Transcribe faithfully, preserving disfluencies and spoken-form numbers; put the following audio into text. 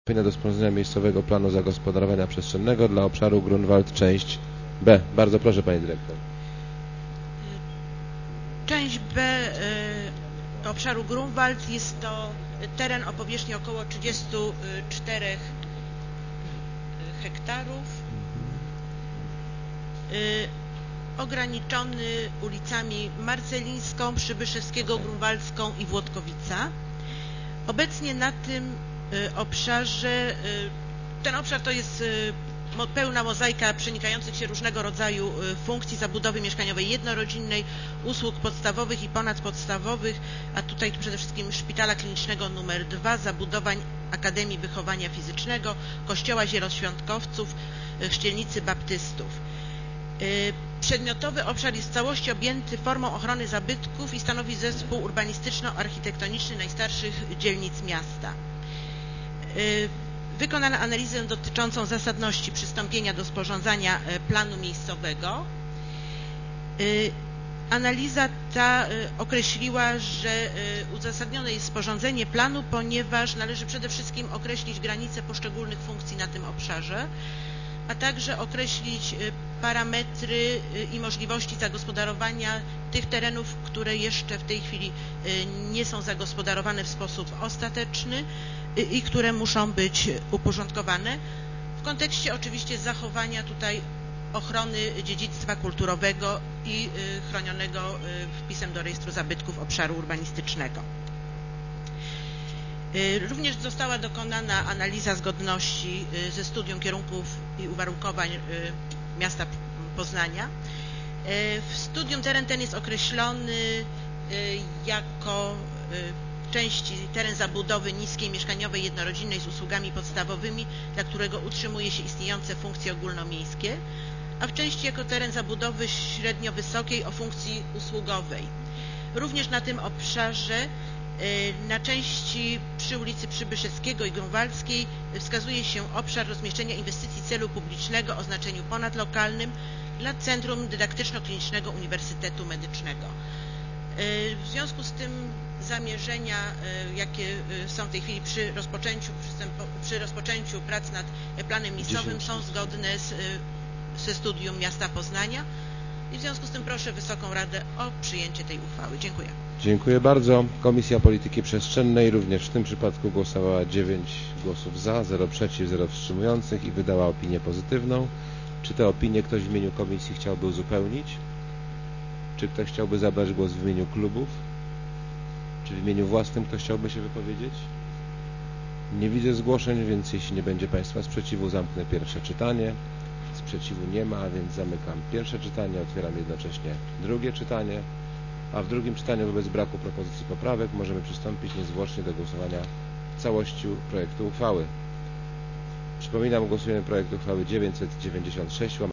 do sporządzenia miejscowego planu zagospodarowania przestrzennego dla obszaru Grunwald, część B. Bardzo proszę, Pani Dyrektor. Część B y, obszaru Grunwald jest to teren o powierzchni około trzydziestu czterech hektarów, y, ograniczony ulicami Marcelińską, Przybyszewskiego, Grunwaldzką i Włodkowica. Obecnie na tym y, obszarze, y, ten obszar to jest y, pełna mozaika przenikających się różnego rodzaju funkcji zabudowy mieszkaniowej jednorodzinnej, usług podstawowych i ponadpodstawowych, a tutaj przede wszystkim szpitala klinicznego numer dwa, zabudowań Akademii Wychowania Fizycznego, kościoła zieloświątkowców, chrzcielnicy baptystów. Przedmiotowy obszar jest w całości objęty formą ochrony zabytków i stanowi zespół urbanistyczno-architektoniczny najstarszych dzielnic miasta. Wykonano analizę dotyczącą zasadności przystąpienia do sporządzania planu miejscowego. Analiza ta określiła, że uzasadnione jest sporządzenie planu, ponieważ należy przede wszystkim określić granice poszczególnych funkcji na tym obszarze, a także określić parametry i możliwości zagospodarowania tych terenów, które jeszcze w tej chwili nie są zagospodarowane w sposób ostateczny i które muszą być uporządkowane w kontekście oczywiście zachowania tutaj ochrony dziedzictwa kulturowego i chronionego wpisem do rejestru zabytków obszaru urbanistycznego. Również została dokonana analiza zgodności ze studium kierunków i uwarunkowań miasta Poznania. W studium teren ten jest określony jako części teren zabudowy niskiej mieszkaniowej jednorodzinnej z usługami podstawowymi, dla którego utrzymuje się istniejące funkcje ogólnomiejskie, a w części jako teren zabudowy średnio-wysokiej o funkcji usługowej. Również na tym obszarze na części przy ulicy Przybyszewskiego i Grunwaldzkiej wskazuje się obszar rozmieszczenia inwestycji celu publicznego o znaczeniu ponadlokalnym dla Centrum Dydaktyczno-Klinicznego Uniwersytetu Medycznego. W związku z tym zamierzenia, jakie są w tej chwili przy rozpoczęciu, przy rozpoczęciu prac nad planem miejscowym, są zgodne z, ze studium miasta Poznania i w związku z tym proszę Wysoką Radę o przyjęcie tej uchwały. Dziękuję. Dziękuję bardzo. Komisja Polityki Przestrzennej również w tym przypadku głosowała dziewięć głosów za, zero przeciw, zero wstrzymujących i wydała opinię pozytywną. Czy tę opinię ktoś w imieniu komisji chciałby uzupełnić? Czy ktoś chciałby zabrać głos w imieniu klubów? Czy w imieniu własnym ktoś chciałby się wypowiedzieć? Nie widzę zgłoszeń, więc jeśli nie będzie Państwa sprzeciwu, zamknę pierwsze czytanie. Sprzeciwu nie ma, więc zamykam pierwsze czytanie, otwieram jednocześnie drugie czytanie, a w drugim czytaniu wobec braku propozycji poprawek możemy przystąpić niezwłocznie do głosowania całości projektu uchwały. Przypominam, głosujemy projekt uchwały dziewięćset dziewięćdziesiąt sześć